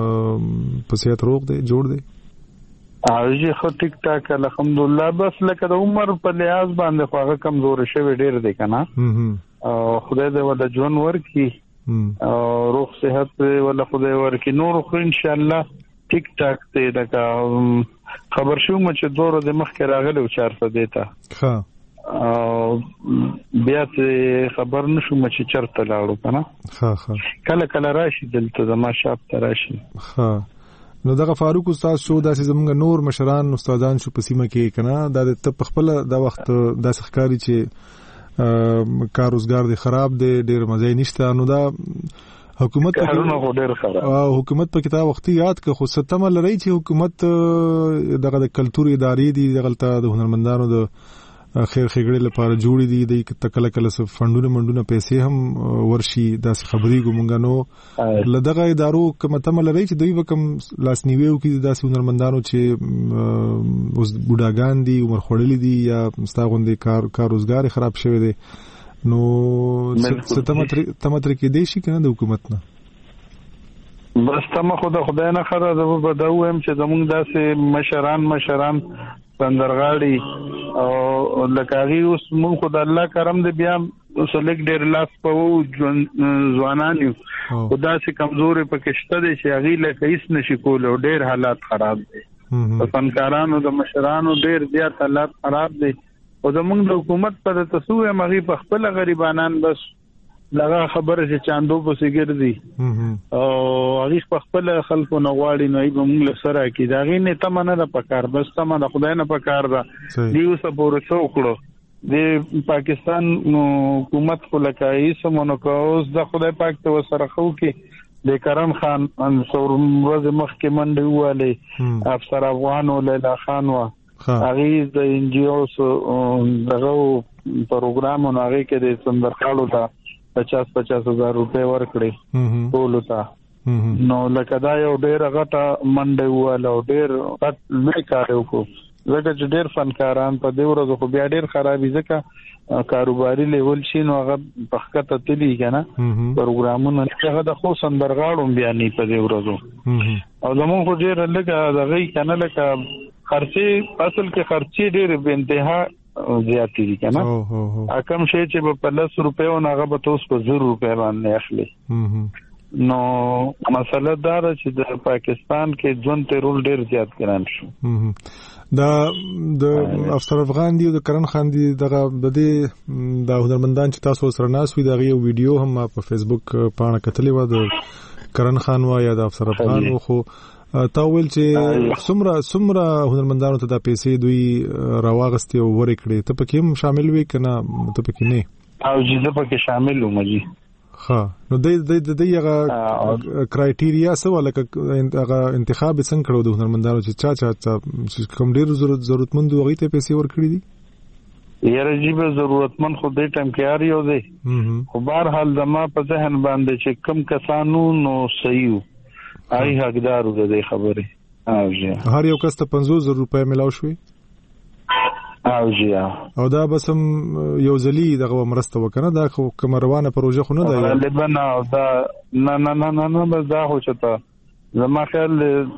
په صحت روغ دي، جوړ دي؟ اوجه خو ټیک ټاک الحمدلله، بس لکه د عمر په لحاظ باندې خو هغه کمزور شوی ډیر دی کنه او خدای دې ول ژوند ورکی او روغ صحت ولا خدای ورکی نور خو ان شاء الله ټیک ټاک دی. دا خبر شوم چې دوره د مخ کې راغلی او چارته دیتا ها او بیا ته خبر نشو چې چرته لاړو کنه. ها ها کله کله راشي دلته زما شاپ ته راشي. ها نو دغه فاروق استاد شو داسې زمونږ نور مشران استادان شو په سیمه کې کنه دا د خپل د وخت داسې ښکاری چې کار روزګار دی خراب دی ډیر مزه نشته نو دا حکومت کارونه ډیر خراب او حکومت په کتاب وختي یاد که خو ستمه لري چې حکومت دغه د کلتور ادارې دي دغلته د هنرمندانو د خیر خېګړې لپاره جوړې دي د تکله کله څه فندونه منډونه پیسې هم ورشي داسې خبرې ګمونګ نو لدغه ادارو کومه تمه لري چې دوی وکم لاسنیوي وکړي داسې هنرمندانو چې اوس بوډاګان دي عمر خوړلي دي یا مستغوندې کار کار روزګار خراب شوی دی نو ستمه تمه کې دی شي کنه د حکومت نه بس تمه خو د خدای نه خره زه به دا وایم چې زمونږ داسې مشران مشران سندرغاړي او لکه اوس مونږ خو د الله کرم دی بیا اوس لیک ډیر لاس په ځوانان یو خدا سي کمزوري پکشته دي چې هغه لکه هیڅ نشي کول او ډیر حالات خراب دي په فنکارانو د مشرانو ډیر زیات حالات خراب دي او زمونږ د حکومت پر تسوې مغي په خپل غریبانان بس لغه خبره چې چاندو په سیګردي او هغه په خپل خلکو نه غواړي نو یې موږ سره کې دا غي نه تمنه د پکار بس تمنه خدای نه پکار دا دیو سپور څوکړو د پاکستان حکومت خو لکه سمونو کوز د خدای پاک ته سره خو کې د کرن خان انصور ورځ مخ کې منډي واله افسر افغان ولیلا خان وا هغه د ان جی اوس دغه پروګرام هغه کې د سندرخاړو ته پچاس پچاس هزار روپے ورکړي ټول ته نو لکه دا یو ډیر غټه منډه واله او ډیر غټ لوی کار وکړو زکه چې ډیر فنکاران په دې ورځو خو بیا ډیر خرابې ځکه کاروباري لیول شي نو هغه پخکته تلی کنه پروګرامونه هغه د خو سندرغاړو بیا نه په دې ورځو او زموږ خو ډیر لکه دغه کنه لکه خرچي اصل کې خرچي ډیر به انتها زیاتی دي کنه اکم شي چې په لس روپے او هغه به تاسو په زر روپے باندې اخلي نو مسله دا چې د پاکستان کې ژوند ته رول ډیر زیات ګران شو دا د افسر افغان دی او د کرن خان دی دغه د دې د هنرمندان چې تاسو سره ناس وي دغه یو ویډیو هم په فیسبوک پاڼه کتلې و د کرن خان وا یا د افسر افغان خو تا ویل چې څومره څومره هنرمندانو ته د پیسې دوی راواغستي او ورې کړې ته پکې هم شامل وي کنه ته پکې نه او چې زه پکې شامل وم جی ها نو د د د یغه کرایټیریا څه ولکه هغه انتخاب څنګه کړو د هنرمندانو چې چا چا کوم ډیر ضرورت ضرورتمند وغه ته پیسې ورکړي دي یاره جیبه ضرورتمند خو دې ټایم کې اړ یو دی خو بهر حال زما په ذهن باندې چې کم کسانو نو صحیح آی حقدارو د دې خبره او جی هر یو کس ته پنځوس زره روپے ملاو شوي او جی او دا بس هم یو ځلی دغه مرسته وکنه دا خو کوم روانه پروژه خو نه ده غالبا دا نه نه نه نه نه بس دا خو چته زما خیال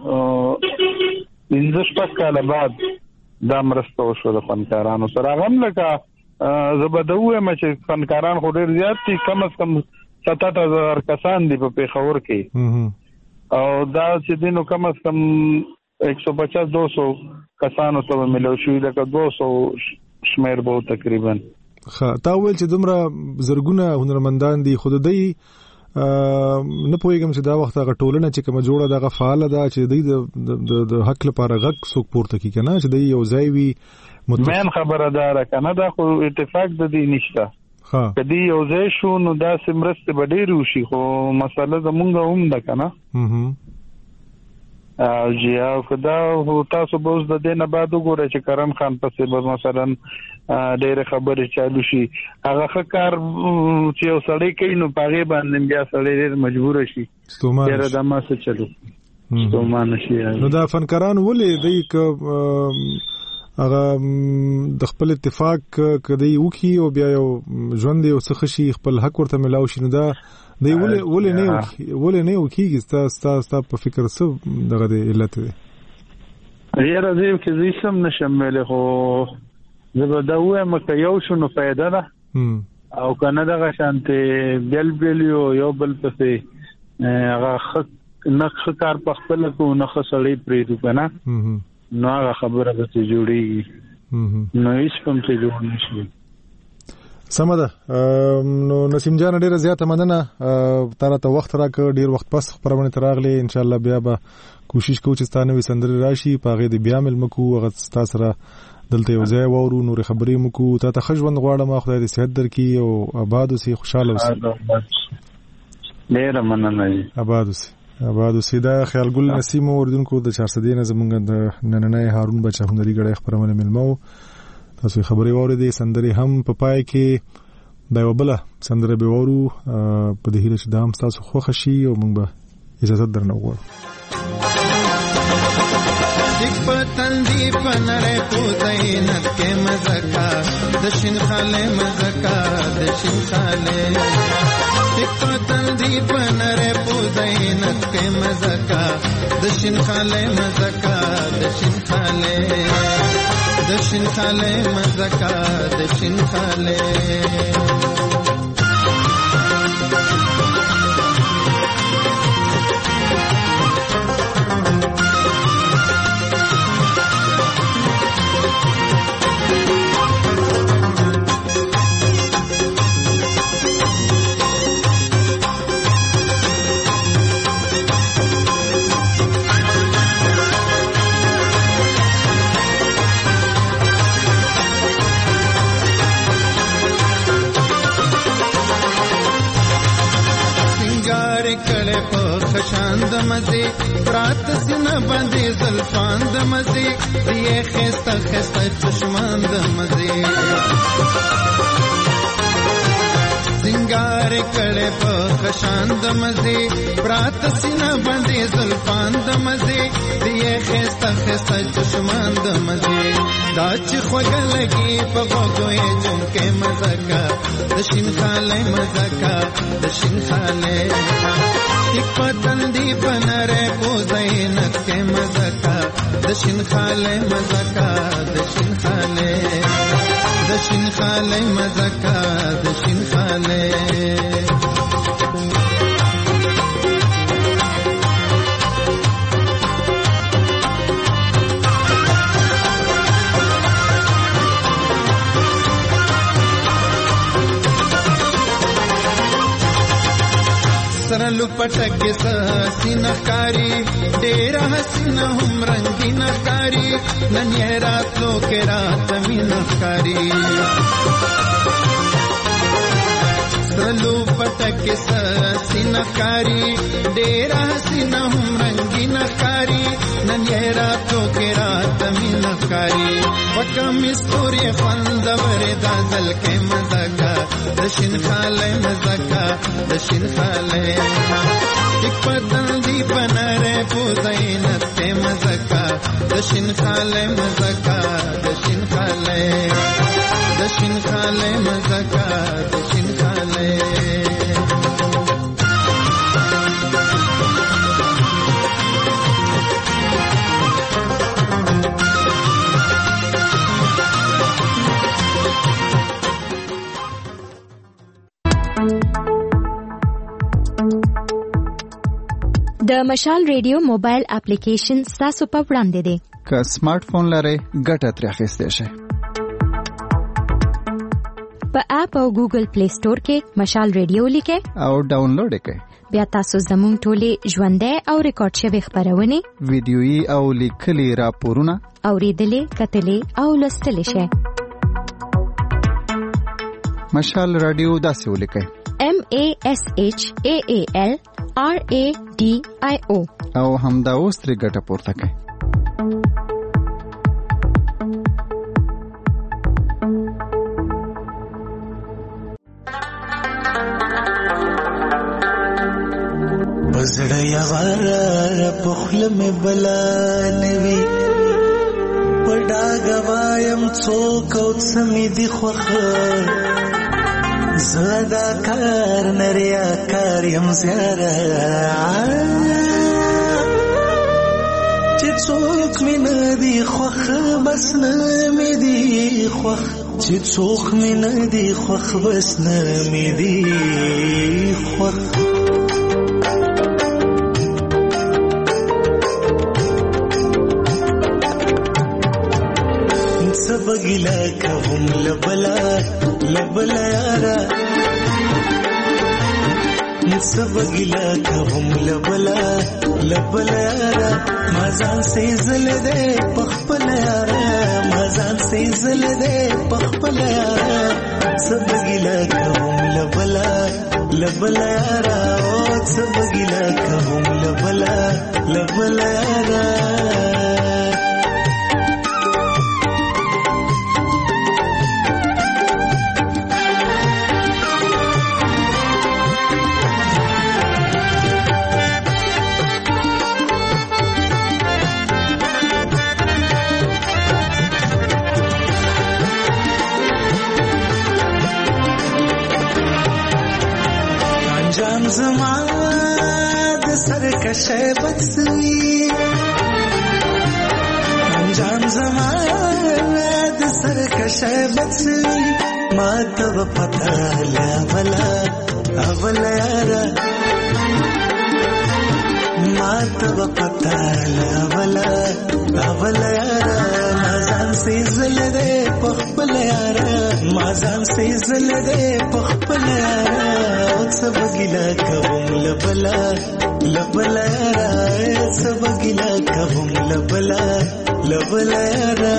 پنځه شپږ کاله بعد دا مرسته وشو د فنکارانو سره غم لکه زبدوه چې فنکاران خو ډیر زیات دي کم از کم سات آټ هزار کسان دي په پیښور کې او دا چې دینو کم از کم ایک سو پچاس دو سو کسانو ته ملو شوی لکه دو سو شمیر به تقریبا ښه تا ویل چې دومره زرګونه هنرمندان دي خود دی نه پوهیږم چې دا وخت هغه ټولنه چې کوم جوړه دغه فعال ده چې د د حق لپاره غږ څوک پورته کوي کنه چې د یو ځای وي متمن خبره ده کنه دا خو اتفاق د دې نشته ها کدی یو ځای شو نو دا سمرسته بډیر وشي خو مسله زمونږ هم ده کنه هم او جی او کدا تاسو به اوس د دې نه بعد وګورئ چې کرم خان پسې به مثلا ډېر خبرې چالو شي هغه خکار چې یو سړی کوي نو پاغه باندې بیا سړی ډېر مجبور شي ډېر د ما څه چلو ستومان شي نو دا فنکاران ولې دی ک هغه د خپل اتفاق کدی وکي او بیا یو ژوند یو څه شي خپل حق ورته ملاو شي نو دا دی ولې ولې نه ولې نه وکيږي ستا ستا ستا په فکر څه دغه دی علت دی یاره زه کې زه سم نشم مله خو زبدوه مکه یو شنو فائدہ ده او کنه دغه شانته بل بل یو یو بل پسې هغه نخ کار په خپل کو نخ سړی پریدو کنه نو هغه خبره به جوړیږي نو هیڅ کوم څه جوړ نشي سمده نو نسیم جان ډیره زیاته مننه تر ته وخت راکړ ډیر وخت پس خبرونه تراغلي ان شاء الله بیا به کوشش کوو چې ستانه وي سندري راشي پاغه دی بیا مل مکو هغه تاسو سره دلته یو ځای وورو نور خبرې مکو ته ته خجوند غواړم خدای دې صحت درکړي او آباد اوسې خوشاله اوسې ډیره مننه آباد اوسې آباد اوسې دا خیال ګل نسیم اوردونکو د چار سدې نه زمونږ د نننې هارون بچا هنري غړې خبرونه ملمو تاسو خبرې واورېدې سندري هم په پای کې دا وبله سندره به وورو په دې هیله چې دا هم تاسو خوښ شي او موږ به اجازه درنه وغواړو پتن دی پنره پوزینت کے مزکا دشن خاله مزکا دشن خاله پتن دی پنره پوزینت کے مزکا دشن خاله مزکا دشن خاله دشن خاله مزکا دشن خاله خشاند مزه برات سینه باندې زلفان د مزه دی خسته خسته چشمان د مزه سنگار کړه په خشاند مزه برات سینه باندې زلفان د مزه دی خسته خسته چشمان د مزه دا چې خوګه لګي په غوګوي جمکه مزکا د شین خاله مزکا د شین خاله ایک پتن دی پنره پوزینت کے مزکا دشن خاله مزکا دشن خاله دشن خاله مزکا دشن خاله سرلو پټک سینه کاری ډیر حسینه هم رنگینه کاری نن یې راتلو کې رات مینه کاری سرلو پټک سینه کاری ډیر حسینه هم رنگینه کاری نن یې راتلو کې رات مینه کاری وکم استوري خوند وردا دل کې مزګه دشن خاله مزکا دشن خاله ایک پتن دی پنره پوزینت کے مزکا دشن خاله مزکا دشن خاله دشن خاله مزکا دشن خاله د مشال ریډیو موبایل اپلیکیشن تاسو په وړاندې دی که سمارټ فون لرئ ګټه ترې اخیستی شئ په اپ او ګوګل پلی سٹور کې مشال ریډیو لیکئ او ډاونلوډ یې کړئ بیا تاسو زموږ ټولې ژوندۍ او ریکارډ شوې خبرونه ویډیويي او لیکلي راپورونه اوریدلې کتلې او لوستلې شئ مشال رادیو داسې ولیکئ M A S H A A L R A D I O او همدا اوس ترې ګټه پورته کړئ بزړه یوار په خله مې بلا نوي پډا غوایم څوک او سمې دی خوخه زدا کار نریا کار یم زیاره چې څوک مې نه دی خوخ بس نه مې دی خوخ چې څوک مې نه دی خوخ بس نه مې دی خوخ सबगिला कहूं लबला लबला यारा सबगिला कहूं लबला लबला यारा मजान से जल दे पखपल यारा मजान से जल दे पखपल यारा सबगिला कहूं लबला लबला यारा सबगिला कहूं लबला लबला यारा जमाद सरकश बदसुई अंजाम जमाद सरकश बदसुई मातव पता लवला अवला यारा मातव पता लवला अवला यारा मजान से जल दे पखपल यारा मजान से जल दे पखपल यारा सबगिला कहूं लबला लबला यारा सबगिला कहूं लबला लबला यारा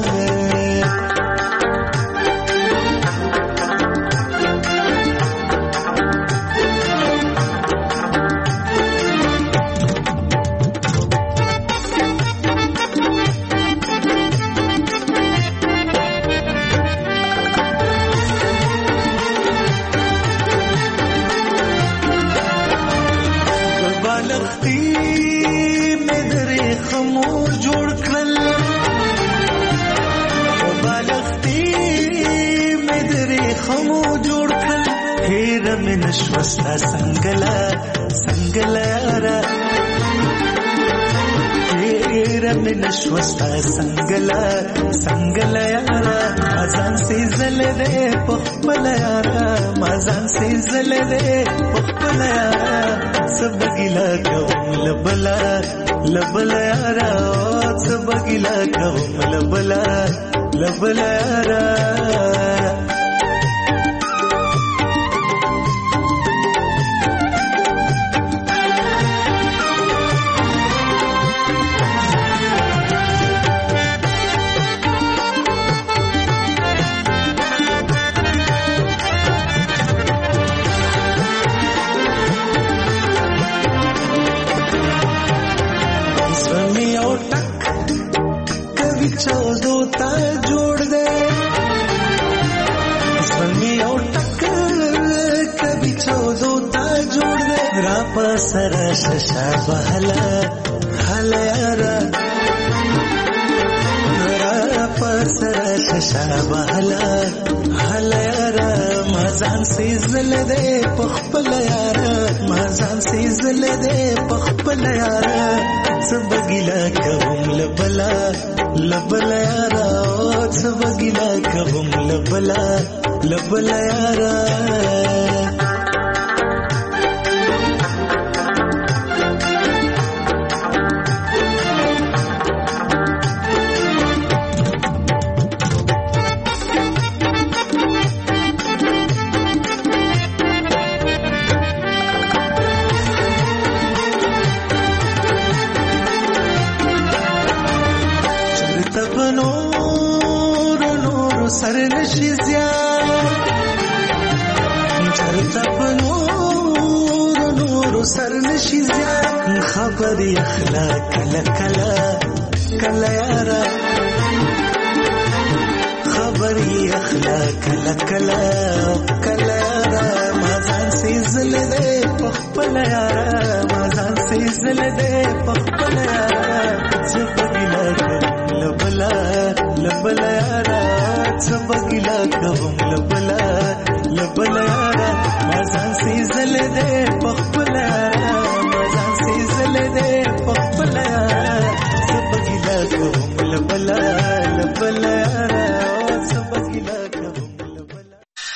नश्वस्ता संगला संगला यारा तेरा में नश्वस्ता संगला संगला यारा मजान से जल दे पखपल यारा मजान से जल दे पखपल यारा सबगिला कहूं लबला लबला यारा सबगिला कहूं लबला लबला यारा चौदोता जोड़ दे इसमें और टक कभी चौदोता जोड़ दे रापा सरा शशा बहला हला यारा रापा सरा शशा बहला हला यारा मजान से जल दे पखपल यारा मजान से जल दे पखपल यारा सबगिला कहूं लबला लबला यारा सबगिला कहूं लबला लबला यारा खबर अखला कला कला कला यारा खबर अखला कला कला कला यारा मजान से जल दे पखपल यारा मजान से जल दे पखपल यारा सबगिला कहूं लबला लबला यारा सबगिला कहूं लबला लबला